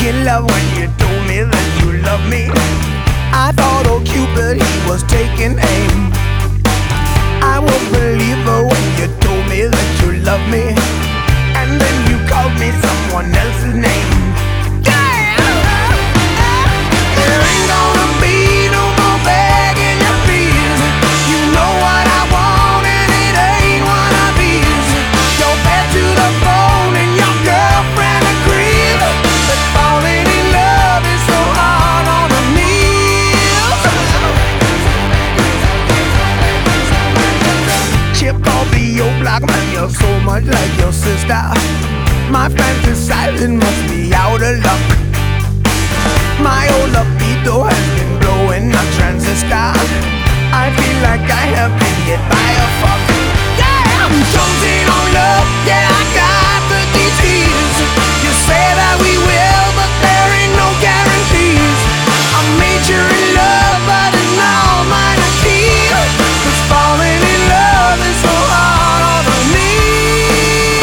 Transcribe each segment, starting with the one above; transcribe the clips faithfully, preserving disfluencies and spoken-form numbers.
in love when you told me that you love me. I thought old Cupid, he was taking aim. I won't believe her when you told me that you love me, and then you called me someone else's name. There ain't gonna be no more begging you, please. You know what I want and it ain't one of these. You're bed to the bone and your girlfriend agrees that falling in love is so hard on the knees. Chip off the old block, man, you're so much like your sister. My fantasizing must be out of luck. My old libido has been blowing a transistor. I feel like I have been hit by a fuck. Yeah, I'm jonesing on love. Yeah, I got the disease. You say that we will, but there ain't no guarantees. I'm major in love, but it's now minor key. 'Cause falling in love is so hard on the knees.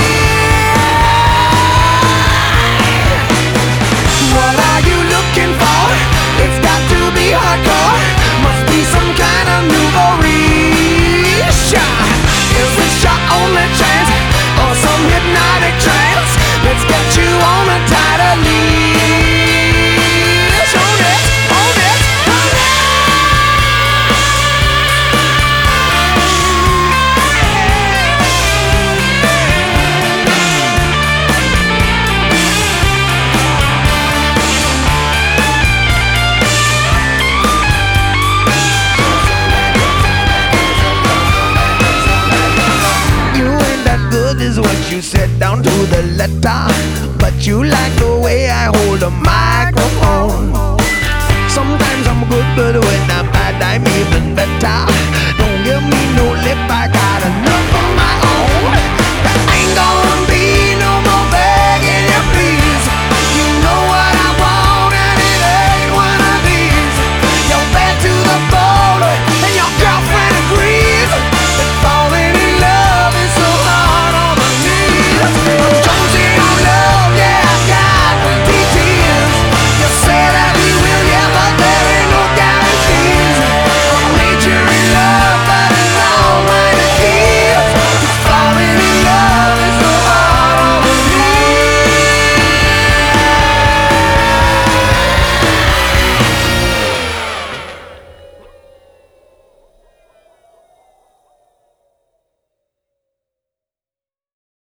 What are you looking for? It's got to be hardcore. Must be some kind of nouveau riche. Is this your only chance or some hypnotic trance? Let's get you on a tighter leash. Hold it, hold it, hold it. Is what you said down to the letter, but you like the way I hold a microphone. Sometimes I'm good, but when I'm bad I'm even better. Don't give me no lip, I got enough.